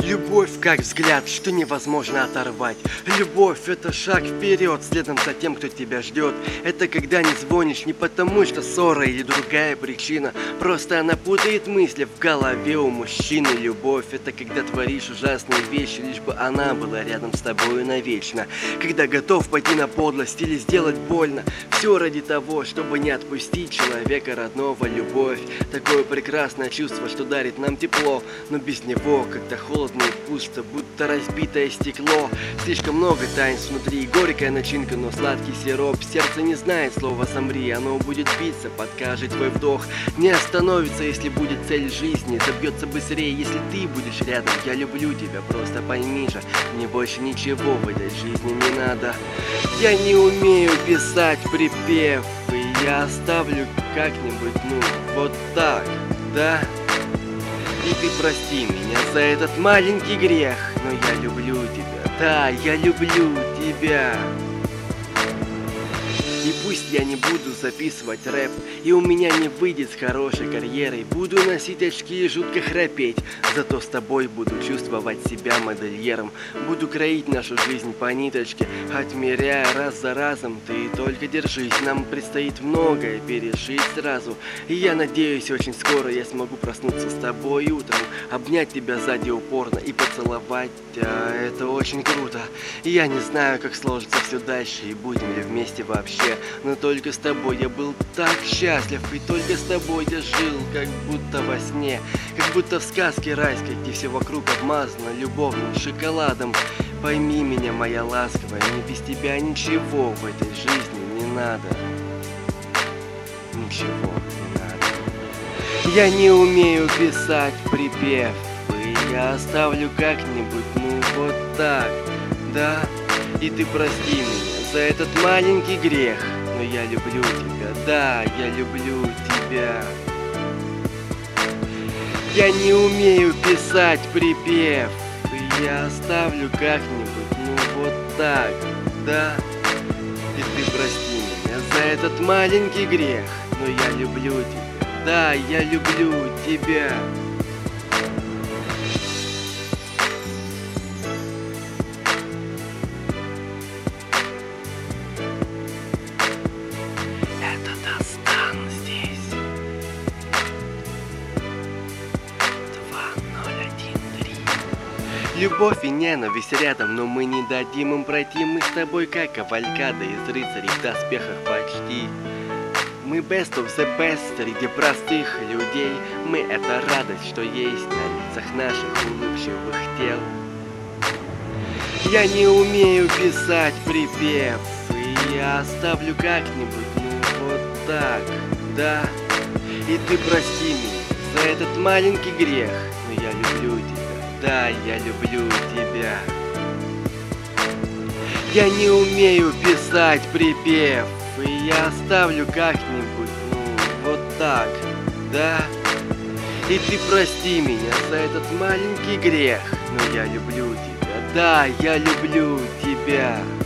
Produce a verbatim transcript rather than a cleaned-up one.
Любовь как взгляд, что невозможно оторвать. Любовь — это шаг вперед, следом за тем, кто тебя ждет. Это когда не звонишь не потому, что ссора или другая причина. Просто она путает мысли в голове у мужчины. Любовь — это когда творишь ужасные вещи, лишь бы она была рядом с тобой навечно. Когда готов пойти на подлость или сделать больно, все ради того, чтобы не отпустить человека родного. Любовь — такое прекрасное чувство, что дарит нам тепло, но без него как-то холодно и пусто, будто разбитое стекло. Слишком много таинств внутри, горькая начинка, но сладкий сироп. Сердце не знает слова «замри», оно будет биться под каждый твой вдох. Не остановится, если будет цель жизни, забьется быстрее, если ты будешь рядом. Я люблю тебя, просто пойми же, мне больше ничего в этой жизни не надо. Я не умею писать припев, и я оставлю как-нибудь, ну, вот так, да? И ты прости меня за этот маленький грех, но я люблю тебя, да, я люблю тебя. И пусть я не буду записывать рэп, и у меня не выйдет с хорошей карьерой, буду носить очки и жутко храпеть, зато с тобой буду чувствовать себя модельером. Буду кроить нашу жизнь по ниточке, отмеряя раз за разом. Ты только держись, нам предстоит многое пережить сразу. И я надеюсь, очень скоро я смогу проснуться с тобой утром, обнять тебя сзади упорно и поцеловать. А это очень круто. И я не знаю, как сложится все дальше, и будем ли вместе вообще. Но только с тобой я был так счастлив, и только с тобой я жил, как будто во сне, как будто в сказке райской, где все вокруг обмазано любовным шоколадом. Пойми меня, моя ласковая, мне без тебя ничего в этой жизни не надо. Ничего не надо. Я не умею писать припев, и я оставлю как-нибудь, ну вот так, да? И ты прости меня за этот маленький грех, но я люблю тебя, да, я люблю тебя. Я не умею писать припев, и я оставлю как-нибудь, ну вот так, да? И ты прости меня за этот маленький грех, но я люблю тебя, да, я люблю тебя. Любовь и ненависть рядом, но мы не дадим им пройти. Мы с тобой как кавалькада из рыцарей в доспехах почти. Мы best of the best среди простых людей. Мы — это радость, что есть на лицах наших улыбчивых тел. Я не умею писать припев, и я оставлю как-нибудь, ну вот так, да? И ты прости меня за этот маленький грех, но я люблю тебя. Да, я люблю тебя. Я не умею писать припев, и я оставлю как-нибудь, ну, вот так, да? И ты прости меня за этот маленький грех, но я люблю тебя. Да, я люблю тебя.